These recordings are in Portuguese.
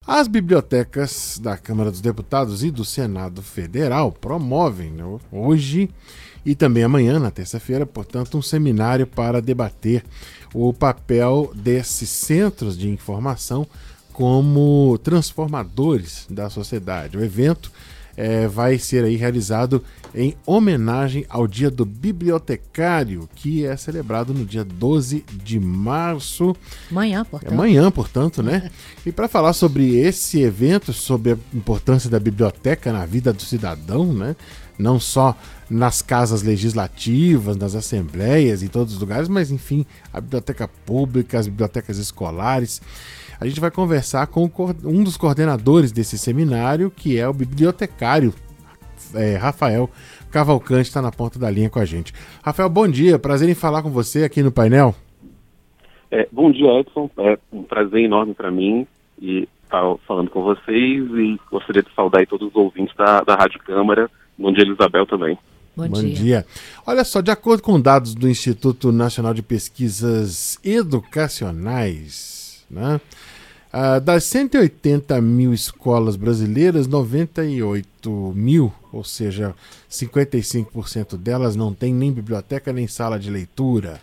As bibliotecas da Câmara dos Deputados e do Senado Federal promovem, né, hoje e também amanhã, na terça-feira, portanto, um seminário para debater o papel desses centros de informação como transformadores da sociedade. O evento vai ser aí realizado em homenagem ao Dia do Bibliotecário, que é celebrado no dia 12 de março. Amanhã, portanto, né? E para falar sobre esse evento, sobre a importância da biblioteca na vida do cidadão, né? Não só nas casas legislativas, nas assembleias, em todos os lugares, mas enfim, a biblioteca pública, as bibliotecas escolares. A gente vai conversar com um dos coordenadores desse seminário, que é o bibliotecário Rafael Cavalcante, está na ponta da linha com a gente. Rafael, bom dia, prazer em falar com você aqui no painel. Bom dia, Edson, é um prazer enorme para mim e estar falando com vocês, e gostaria de saudar aí todos os ouvintes da Rádio Câmara. Bom dia, Elisabel, também. Bom dia. Olha só, de acordo com dados do Instituto Nacional de Pesquisas Educacionais, né, das 180 mil escolas brasileiras, 98 mil, ou seja, 55% delas não tem nem biblioteca nem sala de leitura.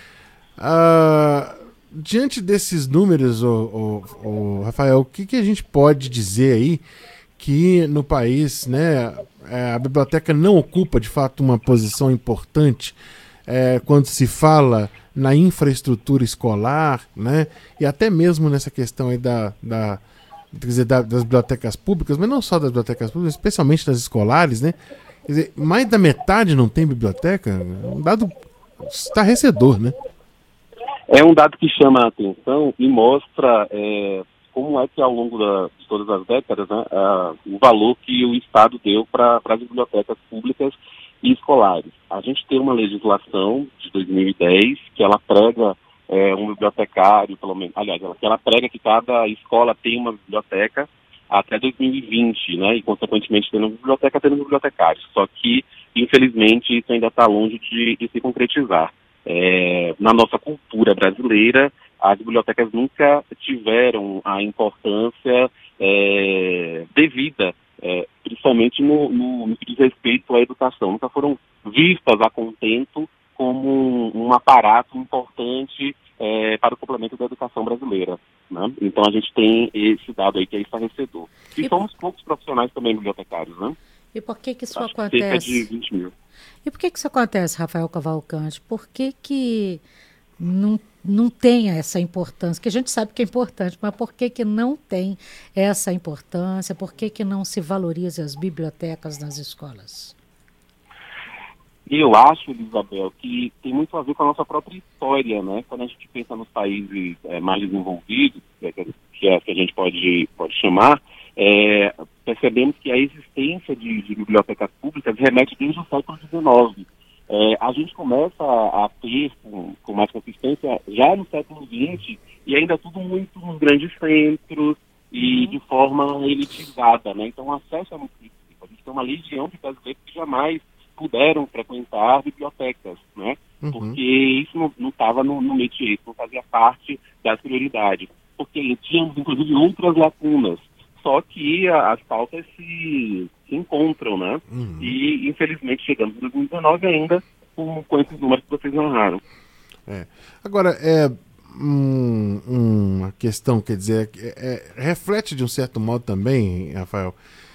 Diante desses números, Rafael, o que a gente pode dizer aí que no país, né, a biblioteca não ocupa de fato uma posição importante quando se fala na infraestrutura escolar, né, e até mesmo nessa questão aí das bibliotecas públicas, mas não só das bibliotecas públicas, especialmente das escolares, né? Quer dizer, mais da metade não tem biblioteca, um dado estarrecedor, né? É um dado que chama a atenção e mostra como é que ao longo de todas as décadas, né, o valor que o Estado deu para as bibliotecas públicas e escolares. A gente tem uma legislação de 2010 que ela prega um bibliotecário, pelo menos, aliás, ela prega que cada escola tem uma biblioteca até 2020, né, e consequentemente tendo uma biblioteca, tendo bibliotecários. Só que, infelizmente, isso ainda está longe de se concretizar. Na nossa cultura brasileira, as bibliotecas nunca tiveram a importância devida, principalmente no que diz respeito à educação. Nunca foram vistas a contento como um aparato importante para o complemento da educação brasileira, né? Então a gente tem esse dado aí que é estarrecedor. E somos poucos profissionais também bibliotecários, né? E por que isso acontece? Cerca de 20 mil. E por que isso acontece, Rafael Cavalcante? Por que não tem essa importância? Que a gente sabe que é importante, mas por que não tem essa importância? Por que não se valoriza as bibliotecas nas escolas? Eu acho, Elisabel, que tem muito a ver com a nossa própria história, né? Quando a gente pensa nos países mais desenvolvidos, que a gente pode chamar, percebemos que a existência de bibliotecas públicas remete desde o século XIX. A gente começa a ter com mais consistência já no século XX, e ainda tudo muito nos grandes centros e de forma elitizada, né? Então o acesso é muito difícil. A gente tem uma legião de brasileiros que jamais puderam frequentar bibliotecas, né? Porque isso não estava no métier, isso não fazia parte das prioridades. Porque tínhamos, inclusive, outras lacunas. Só que as pautas se encontram, né? E, infelizmente, chegamos em 2019 ainda com esses números que vocês narraram. Agora, uma questão, quer dizer, reflete de um certo modo também, Rafael,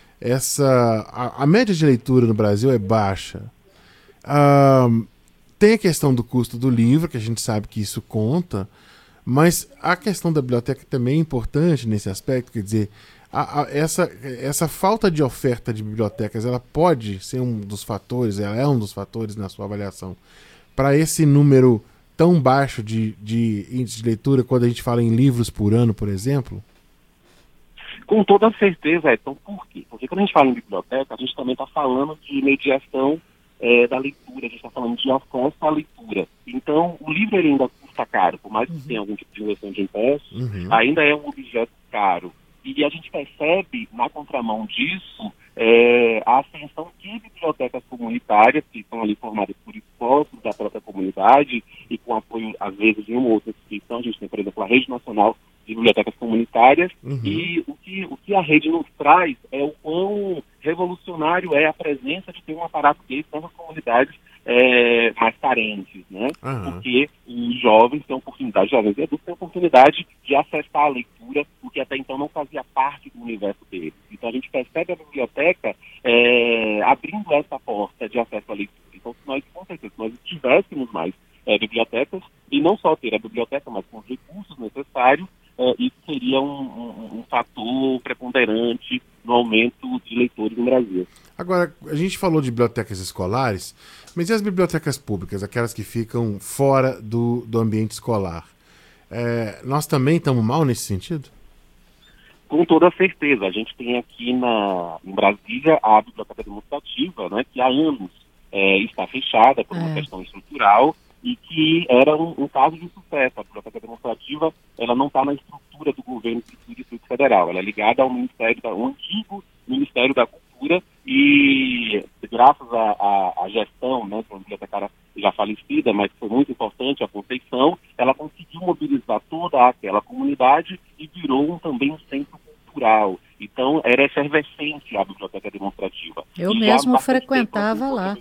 a média de leitura no Brasil é baixa. Tem a questão do custo do livro, que a gente sabe que isso conta, mas a questão da biblioteca também é importante nesse aspecto, quer dizer, essa falta de oferta de bibliotecas, ela pode ser um dos fatores, ela é um dos fatores na sua avaliação, para esse número tão baixo de índice de leitura, quando a gente fala em livros por ano, por exemplo? Com toda certeza, Edson. Por quê? Porque quando a gente fala em biblioteca, a gente também está falando de mediação da leitura, a gente está falando de acesso à leitura. Então, o livro ele ainda custa caro, por mais que tenha algum tipo de versão de impresso, ainda é um objeto caro. E a gente percebe, na contramão disso, a ascensão de bibliotecas comunitárias, que são ali formadas por esforços da própria comunidade e com apoio, às vezes, de uma ou outra instituição. A gente tem, por exemplo, a Rede Nacional de bibliotecas comunitárias, e o que a rede nos traz é o quão revolucionário é a presença de ter um aparato desse nas comunidades mais carentes, né? Porque os jovens têm oportunidade, jovens e adultos têm oportunidade de acessar a leitura, o que até então não fazia parte do universo deles. Então a gente percebe a biblioteca abrindo essa porta de acesso à leitura. Então, se nós, com certeza, se nós tivéssemos mais bibliotecas, e não só ter a biblioteca, mas com os recursos necessários, isso seria um fator preponderante no aumento de leitores no Brasil. Agora, a gente falou de bibliotecas escolares, mas e as bibliotecas públicas, aquelas que ficam fora do ambiente escolar? Nós também estamos mal nesse sentido? Com toda certeza. A gente tem aqui em Brasília a biblioteca demonstrativa, né, que há anos está fechada por uma questão estrutural, e que era um caso de sucesso. A biblioteca demonstrativa, ela não está na estrutura do governo do Distrito Federal, ela é ligada ao antigo Ministério da Cultura, e graças à gestão, né, de uma bibliotecária já falecida, mas foi muito importante, a Conceição, ela conseguiu mobilizar toda aquela comunidade e virou também um centro cultural. Então, era efervescente a biblioteca demonstrativa. Eu mesmo frequentava lá.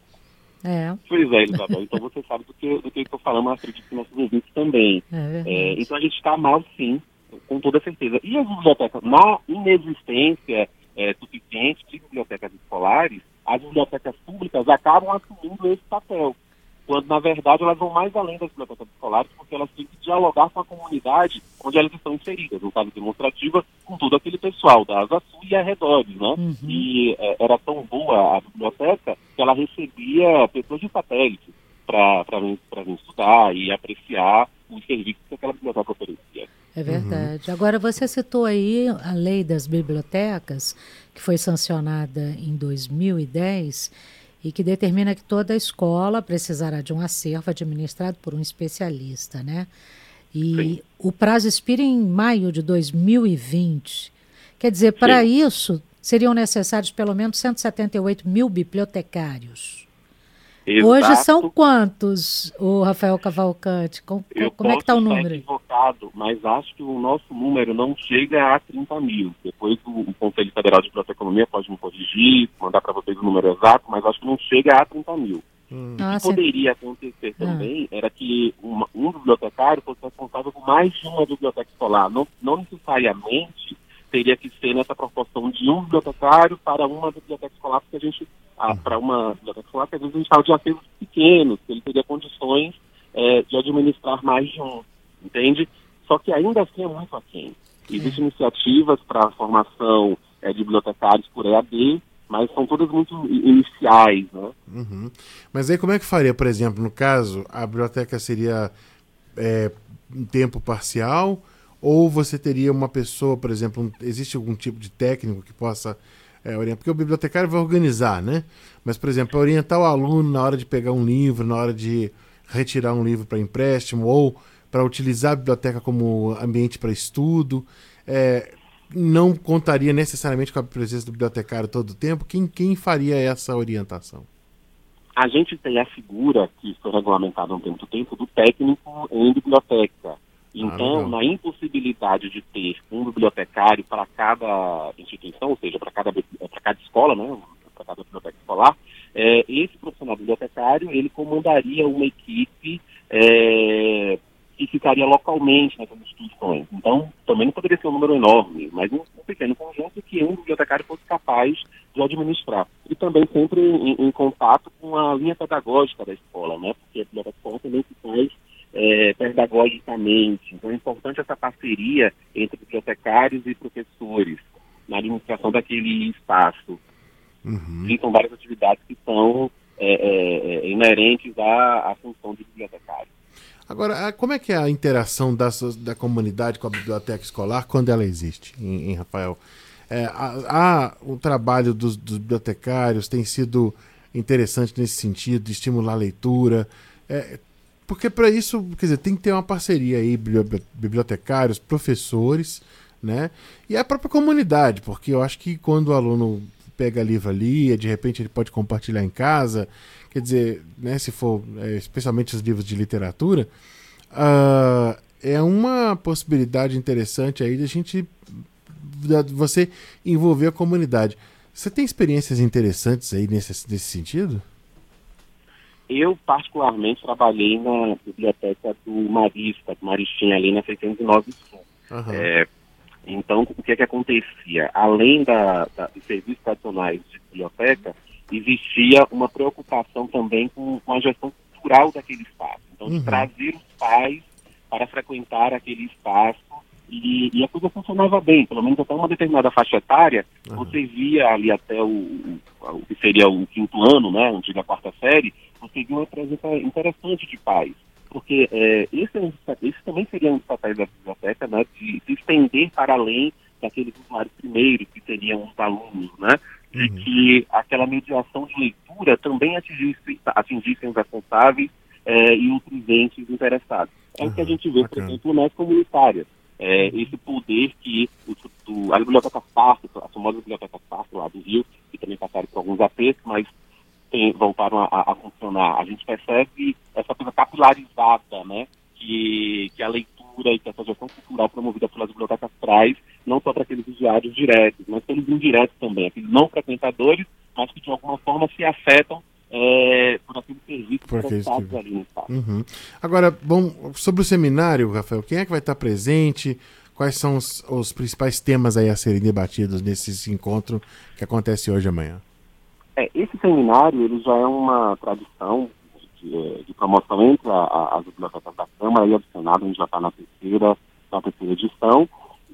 Pois é, Isabel. Então você sabe do que eu estou falando, acredito que nossos ouvintes também. Então a gente está mal, sim, com toda certeza. E as bibliotecas, na inexistência suficiente de bibliotecas escolares, as bibliotecas públicas acabam assumindo esse papel, quando na verdade elas vão mais além das bibliotecas escolares, porque elas têm que dialogar com a comunidade onde elas estão inseridas, no caso demonstrativa, com todo aquele pessoal da Asa Sul e arredores, né? E era tão boa a biblioteca que ela recebia pessoas de satélite para vir estudar e apreciar os serviços que aquela biblioteca oferecia. É verdade. Agora, você citou aí a Lei das Bibliotecas, que foi sancionada em 2010, e que determina que toda escola precisará de um acervo administrado por um especialista, né? E o prazo expira em maio de 2020. Quer dizer, para isso, seriam necessários pelo menos 178 mil bibliotecários. Exato. Hoje são quantos, o Rafael Cavalcante? Como é que está o número? Eu posso estar equivocado, mas acho que o nosso número não chega a 30 mil. Depois o Conselho Federal de Biblioteconomia pode me corrigir, mandar para vocês o número exato, mas acho que não chega a 30 mil. O que poderia acontecer também era que um bibliotecário fosse responsável por mais de uma biblioteca escolar. Não necessariamente teria que ser nessa proporção de um bibliotecário para uma biblioteca escolar, porque a gente, para uma biblioteca escolar, que às vezes a gente fala de acervos pequenos, que ele teria condições de administrar mais de um, entende? Só que ainda assim é muito aquém. Existem iniciativas para a formação de bibliotecários por EAD, mas são todas muito iniciais, né? Mas aí como é que faria, por exemplo, no caso, a biblioteca seria em tempo parcial, ou você teria uma pessoa, por exemplo, existe algum tipo de técnico que possa orientar? Porque o bibliotecário vai organizar, né? Mas, por exemplo, orientar o aluno na hora de pegar um livro, na hora de retirar um livro para empréstimo, ou para utilizar a biblioteca como ambiente para estudo, não contaria necessariamente com a presença do bibliotecário todo o tempo? Quem faria essa orientação? A gente tem a figura, que foi regulamentada há um tempo, do técnico em biblioteca. Então, na impossibilidade de ter um bibliotecário para cada instituição, ou seja, para cada escola, né, para cada biblioteca escolar, esse profissional bibliotecário, ele comandaria uma equipe que ficaria localmente nessas instituições. Então, também não poderia ser um número enorme, mas um pequeno conjunto que um bibliotecário fosse capaz de administrar. E também sempre em contato com a linha pedagógica da escola, né, porque a biblioteca escolar também se faz pedagogicamente. Então é importante essa parceria entre bibliotecários e professores na administração daquele espaço. E são várias atividades que são inerentes à função de bibliotecário. Agora, como é que é a interação da comunidade com a biblioteca escolar quando ela existe, em Rafael? O trabalho dos bibliotecários tem sido interessante nesse sentido, de estimular a leitura, porque para isso, quer dizer, tem que ter uma parceria aí, bibliotecários, professores, né? E a própria comunidade, porque eu acho que quando o aluno pega livro ali, de repente ele pode compartilhar em casa, quer dizer, né, se for, especialmente os livros de literatura, é uma possibilidade interessante aí de você envolver a comunidade. Você tem experiências interessantes aí nesse sentido? Eu, particularmente, trabalhei na biblioteca do Maristinha, ali na 609 Sul. Uhum. Então, o que é que acontecia? Além dos serviços tradicionais de biblioteca, existia uma preocupação também com a gestão cultural daquele espaço. Então, de trazer os pais para frequentar aquele espaço, e a coisa funcionava bem, pelo menos até uma determinada faixa etária. Você via ali até o que seria o 5º ano, né, antiga 4ª série, você via uma presença interessante de pais. Porque esse também seria um dos papéis da biblioteca, né, de se estender para além daqueles usuários primeiros, que seriam os alunos, né, de que aquela mediação de leitura também atingissem os responsáveis e outros entes interessados. É o que a gente vê, por exemplo, nas comunitárias. Esse poder que a Biblioteca Parque, a famosa Biblioteca Parque lá do Rio, que também passaram por alguns apertos, mas voltaram a funcionar. A gente percebe essa coisa capilarizada, né, que a leitura e que essa gestão cultural promovida pelas bibliotecas traz, não só para aqueles usuários diretos, mas pelos indiretos também, aqueles não frequentadores, mas que de alguma forma se afetam por aquele serviço prestados ali no espaço. Agora, bom, sobre o seminário, Rafael, quem é que vai estar presente? Quais são os principais temas aí a serem debatidos nesse encontro que acontece hoje e amanhã? Esse seminário ele já é uma tradição de promoção entre as bibliotecas da Câmara e do Senado. A gente já está na terceira edição,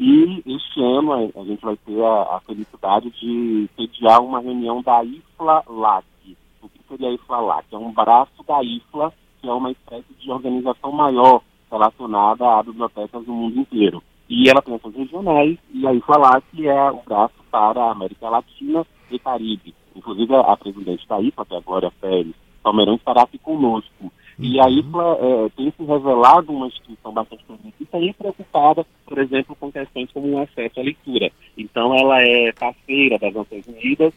e este ano a gente vai ter a felicidade de sediar uma reunião da IFLA-LAC. O que seria a IFLA-LAC? É um braço da IFLA, que é uma espécie de organização maior relacionada a bibliotecas do mundo inteiro. E ela tem ações regionais, e a IFLA-LAC é o braço para a América Latina e Caribe. Inclusive, a presidente da IFLA, que é a Glória Pérez Palmeirão, estará aqui conosco. E a IFLA tem se revelado uma instituição bastante progressista e preocupada, por exemplo, com questões como o acesso à leitura. Então, ela é parceira das Nações Unidas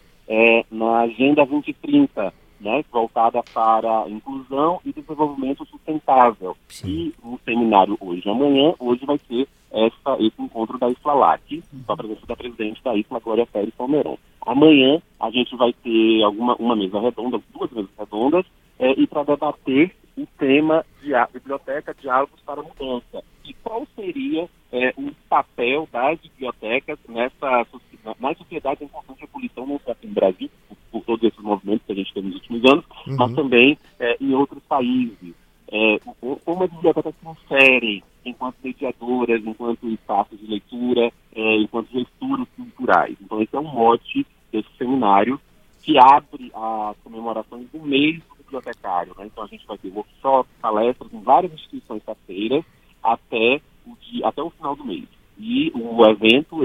na Agenda 2030, né, voltada para a inclusão e desenvolvimento sustentável. Sim. E o seminário hoje e amanhã, hoje vai ser esse encontro da IFLA-LAC, com a presença da presidente da IFLA, Glória Pérez Palmeirão. Amanhã a gente vai ter uma mesa redonda, 2 mesas redondas, e para debater o tema de Biblioteca Diálogos para a Mudança. E qual seria o papel das bibliotecas nas sociedades em constante ebulição, não só aqui no Brasil, por todos esses movimentos que a gente tem nos últimos anos, mas também em outros países. Como as bibliotecas se inserem enquanto mediadoras, enquanto espaços de leitura, enquanto gestoras culturais. Então, esse é um mote desse seminário, que abre as comemorações do mês do bibliotecário, né? Então, a gente vai ter workshops, palestras em várias instituições parceiras até o final do mês. E o evento,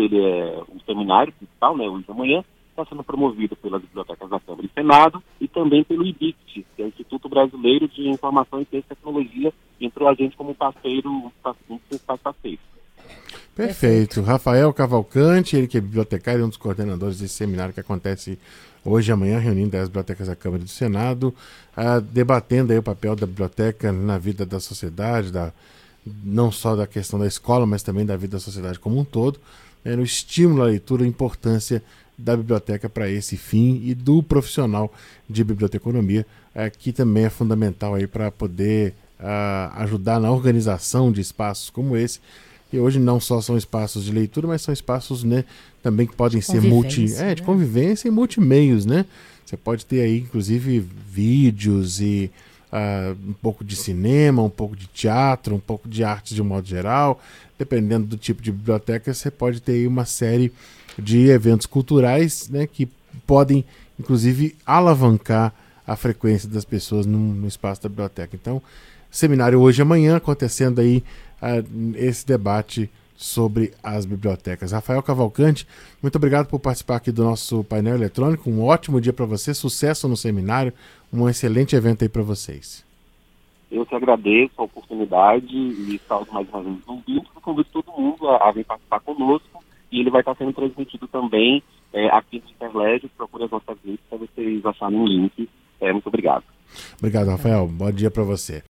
o seminário principal, né, hoje de amanhã, está sendo promovido pelas bibliotecas da Câmara e Senado e também pelo IBICT, que é o Instituto Brasileiro de Informação e Ciência e Tecnologia, que entrou a gente como parceiro, um dos principais parceiros. Perfeito. Rafael Cavalcante, ele que é bibliotecário e um dos coordenadores desse seminário que acontece hoje e amanhã, reunindo as bibliotecas da Câmara e do Senado, debatendo aí o papel da biblioteca na vida da sociedade, não só da questão da escola, mas também da vida da sociedade como um todo, no estímulo à leitura, a importância da biblioteca para esse fim e do profissional de biblioteconomia, que também é fundamental aí para poder ajudar na organização de espaços como esse. E hoje não só são espaços de leitura, mas são espaços, né, também que podem ser de convivência e multimeios, né? Você pode ter aí, inclusive, vídeos e um pouco de cinema, um pouco de teatro, um pouco de arte de um modo geral. Dependendo do tipo de biblioteca, você pode ter aí uma série de eventos culturais, né, que podem, inclusive, alavancar a frequência das pessoas no espaço da biblioteca. Então, seminário hoje e amanhã, acontecendo aí esse debate sobre as bibliotecas. Rafael Cavalcante, muito obrigado por participar aqui do nosso painel eletrônico. Um ótimo dia para você, sucesso no seminário, um excelente evento aí para vocês. Eu que agradeço a oportunidade e saúdo mais uma vez os ouvintes e convido todo mundo a vir participar conosco, e ele vai estar sendo transmitido também aqui no Interled. Procure as nossas redes para vocês acharem um link. Muito obrigado. Obrigado, Rafael. Bom dia para você.